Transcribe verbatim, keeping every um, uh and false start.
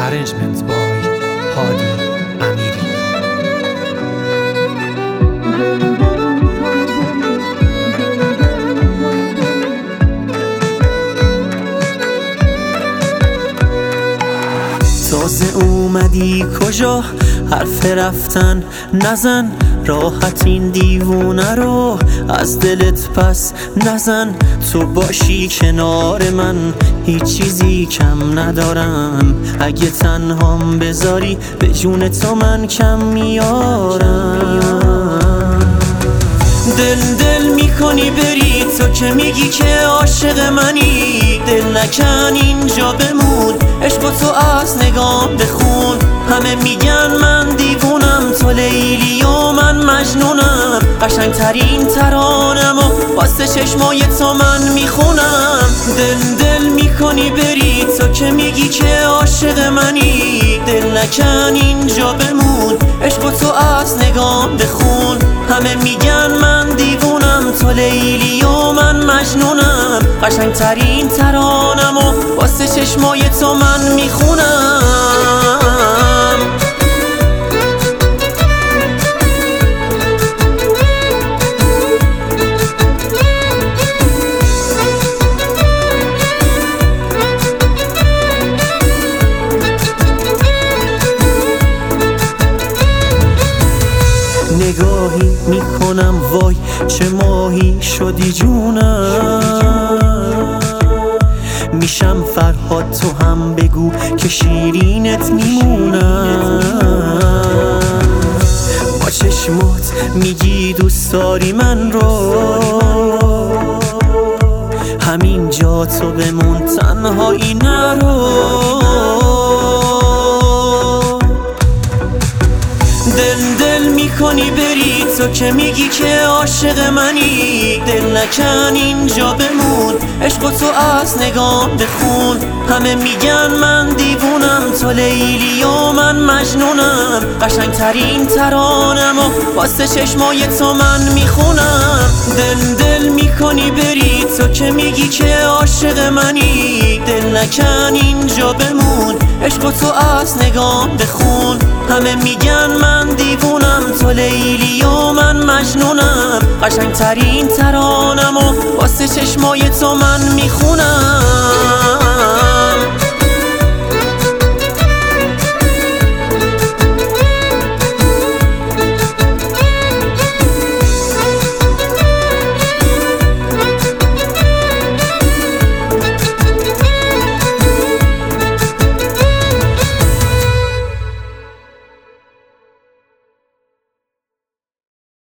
Arrangement by هادی امیری. تازه اومدی کجا؟ حرف رفتن نزن، راحت این دیوونه رو از دلت پس نزن. تو باشی کنار من هیچ چیزی کم ندارم، اگه تنهام بذاری به جون تو من کم میارم. دل دل میکنی بری تو که میگی که عاشق منی، دل نکن اینجا بمون، عشق تو از نگام بخون. همه میگن من دیوونم، تو لیلی و من مجنونم، قشنگ ترین ترانم و واسه چشمای تو من میخونم. دل دل میکنی بری تو که میگی که عاشق منی، دل نکن اینجا بمون، عشق تو از نگام بخون. همه میگن من دیوونم، تو لیلی و من مجنونم، قشنگ ترین ترانم و واسه چشمای تو من میخونم. نگاهی میکنم وای چه ماهی شدی جونم، میشم فرهاد تو هم بگو که شیرینت میمونم. با چشمات میگی دوست داری من رو، همین جا تو بمون تنهایی نرو. دل دل میکنی بری تو که میگی که عاشق منی، دل نکن اینجا بمون، عشق تو از نگام بخون. همه میگن من دیوونم، تو لیلی و من مجنونم، قشنگ ترین ترانم و واسه چشمای تو من میخونم. دل دل میکنی بری تو که میگی که عاشق منی، دل نکن اینجا بمون، عشق تو از نگام بخون. همه میگن من دیوونم، تو لیلی و من مجنونم، قشنگ ترین ترانم و واسه چشمای تو من میخونم.